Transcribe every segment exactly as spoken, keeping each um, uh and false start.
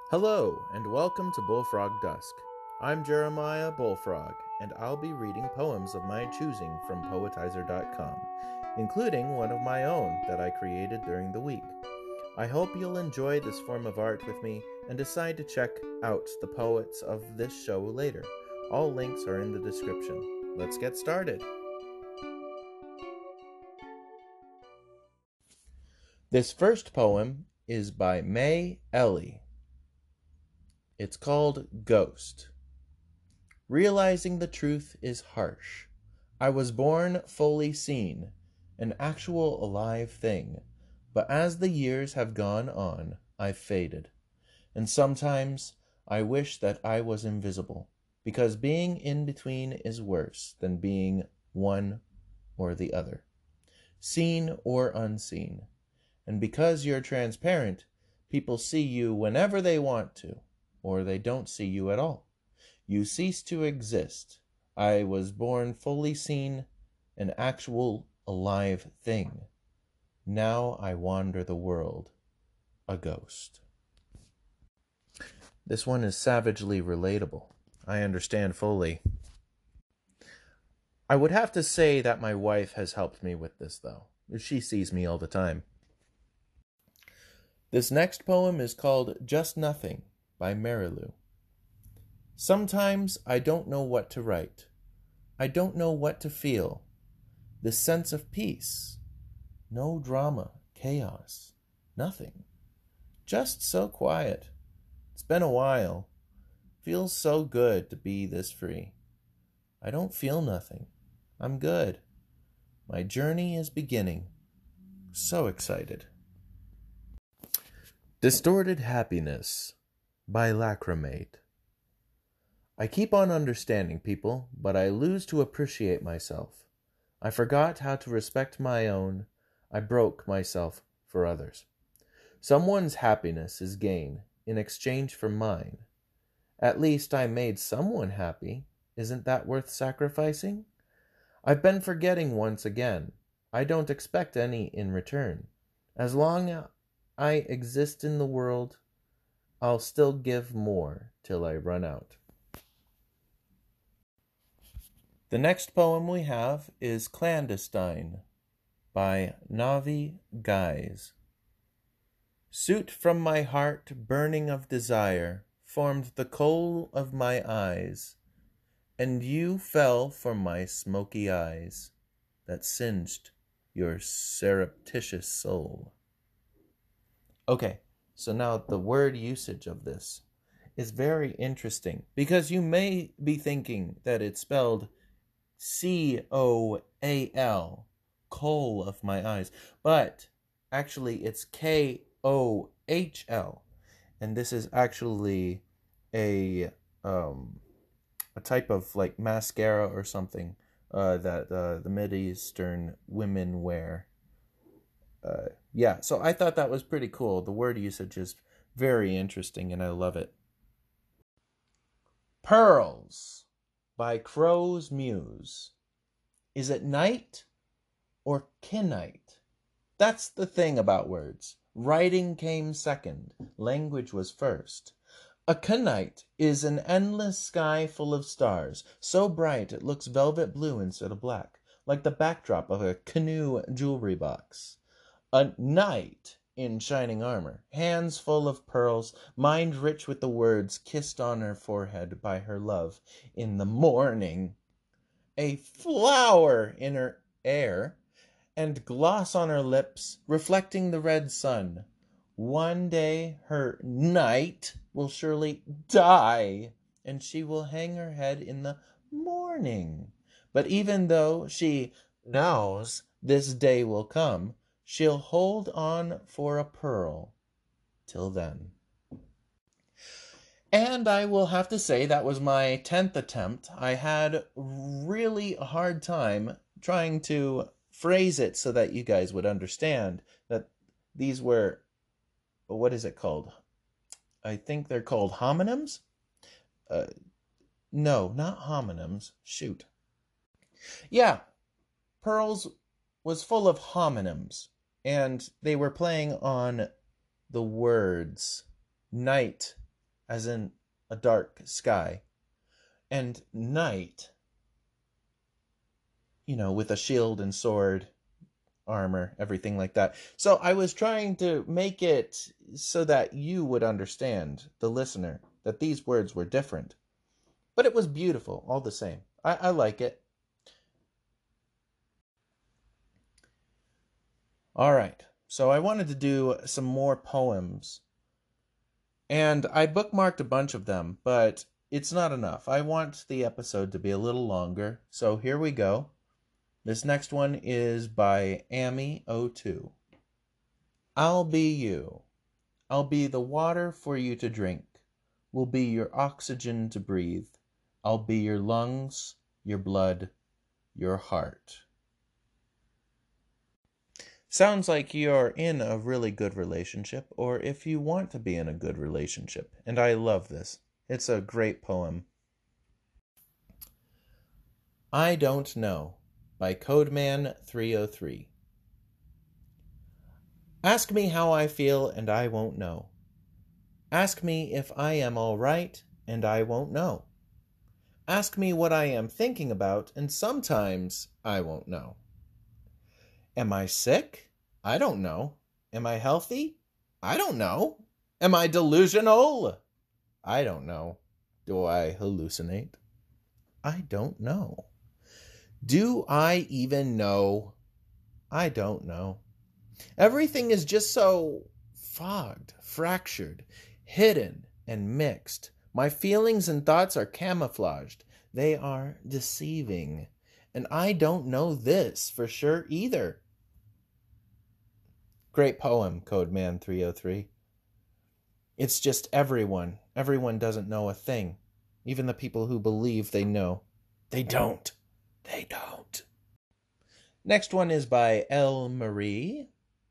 Hello, and welcome to Bullfrog Dusk. I'm Jeremiah Bullfrog, and I'll be reading poems of my choosing from poetizer dot com, including one of my own that I created during the week. I hope you'll enjoy this form of art with me and decide to check out the poets of this show later. All links are in the description. Let's get started. This first poem is by May Ellie. It's called Ghost. Realizing the truth is harsh. I was born fully seen, an actual alive thing, but as the years have gone on, I've faded. And sometimes I wish that I was invisible, because being in between is worse than being one or the other, seen or unseen. And because you're transparent, people see you whenever they want to, or they don't see you at all. You cease to exist. I was born fully seen, an actual alive thing. Now I wander the world, a ghost. This one is savagely relatable. I understand fully. I would have to say that my wife has helped me with this, though. She sees me all the time. This next poem is called Just Nothing by Marilou. Sometimes I don't know what to write. I don't know what to feel. This sense of peace. No drama, chaos, nothing. Just so quiet. It's been a while. Feels so good to be this free. I don't feel nothing. I'm good. My journey is beginning. So excited. Distorted Happiness by Lacrimate. I keep on understanding people, but I lose to appreciate myself. I forgot how to respect my own. I broke myself for others. Someone's happiness is gain in exchange for mine. At least I made someone happy. Isn't that worth sacrificing? I've been forgetting once again. I don't expect any in return. As long as I exist in the world, I'll still give more till I run out. The next poem we have is Clandestine by Navi Guys. Soot from my heart, burning of desire, formed the coal of my eyes, and you fell for my smoky eyes that singed your surreptitious soul. Okay, so now the word usage of this is very interesting because you may be thinking that it's spelled C O A L, coal of my eyes, but actually it's K O H L, and this is actually a um a type of like mascara or something uh, that uh, the Mideastern women wear. Uh, yeah, so I thought that was pretty cool. The word usage is very interesting, and I love it. Pearls by Crow's Muse. Is it night or kinite? That's the thing about words. Writing came second. Language was first. A kinite is an endless sky full of stars, so bright it looks velvet blue instead of black, like the backdrop of a canoe jewelry box. A knight in shining armor, hands full of pearls, mind rich with the words kissed on her forehead by her love in the morning. A flower in her hair, and gloss on her lips, reflecting the red sun. One day her knight will surely die, and she will hang her head in the morning. But even though she knows this day will come, she'll hold on for a pearl till then. And I will have to say that was my tenth attempt. I had really a hard time trying to phrase it so that you guys would understand that these were, what is it called? I think they're called homonyms? Uh, no, not homonyms. Shoot. Yeah, Pearls was full of homonyms, and they were playing on the words night as in a dark sky, and knight, you know, with a shield and sword, armor, everything like that. So I was trying to make it so that you would understand, the listener, that these words were different. But it was beautiful all the same. I, I like it. All right. So I wanted to do some more poems. And I bookmarked a bunch of them, but it's not enough. I want the episode to be a little longer. So here we go. This next one is by Amy oh two. I'll be you. I'll be the water for you to drink. Will be your oxygen to breathe. I'll be your lungs, your blood, your heart. Sounds like you're in a really good relationship, or if you want to be in a good relationship. And I love this. It's a great poem. I Don't Know by Codeman three oh three. Ask me how I feel and I won't know. Ask me if I am all right and I won't know. Ask me what I am thinking about and sometimes I won't know. Am I sick? I don't know. Am I healthy? I don't know. Am I delusional? I don't know. Do I hallucinate? I don't know. Do I even know? I don't know. Everything is just so fogged, fractured, hidden, and mixed. My feelings and thoughts are camouflaged. They are deceiving. And I don't know this for sure either. Great poem, Codeman three oh three. It's just everyone. Everyone doesn't know a thing. Even the people who believe they know. They don't. They don't. Next one is by L. Marie.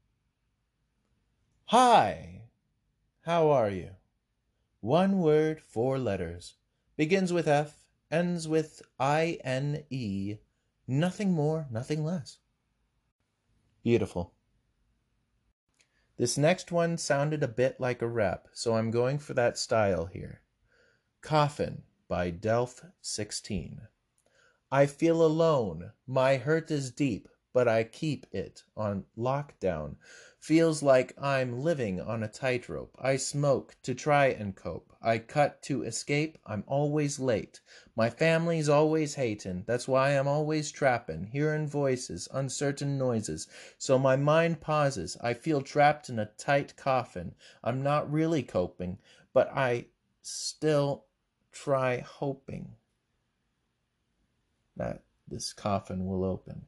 Hi. How are you? One word, four letters. Begins with F, ends with I N E. Nothing more, nothing less. Beautiful. This next one sounded a bit like a rap, so I'm going for that style here. Coffin by Delph sixteen. I feel alone. My hurt is deep, but I keep it on lockdown. Feels like I'm living on a tightrope. I smoke to try and cope. I cut to escape. I'm always late. My family's always hatin'. That's why I'm always trappin', hearin' voices, uncertain noises. So my mind pauses. I feel trapped in a tight coffin. I'm not really coping, but I still try hoping that this coffin will open.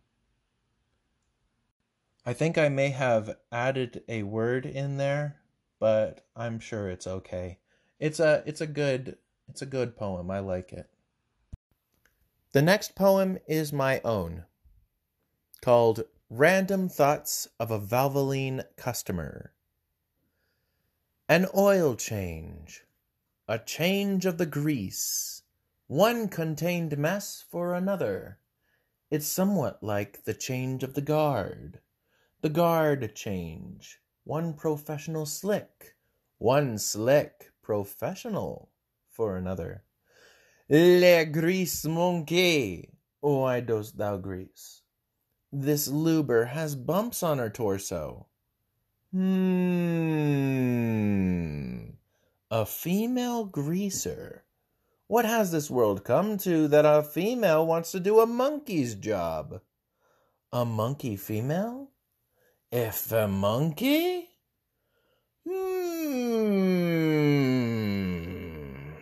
I think I may have added a word in there, but I'm sure it's okay. It's a it's a good it's a good poem. I like it. The next poem is my own, called Random Thoughts of a Valvoline Customer. An oil change, a change of the grease, one contained mess for another. It's somewhat like the change of the guard. The guard change, one professional slick, one slick professional for another. Le grease monkey, why dost thou grease? This luber has bumps on her torso. Hmm, a female greaser. What has this world come to that a female wants to do a monkey's job? A monkey female? If a monkey? Hmm.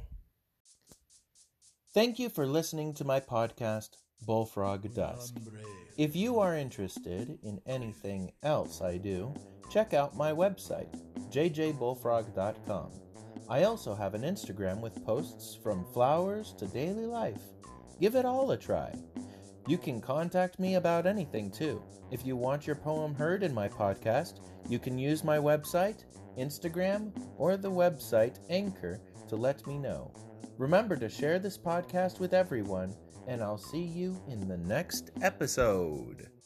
Thank you for listening to my podcast, Bullfrog Dusk. If you are interested in anything else I do, check out my website, j j bullfrog dot com. I also have an Instagram with posts from flowers to daily life. Give it all a try. You can contact me about anything too. If you want your poem heard in my podcast, you can use my website, Instagram, or the website Anchor to let me know. Remember to share this podcast with everyone, and I'll see you in the next episode.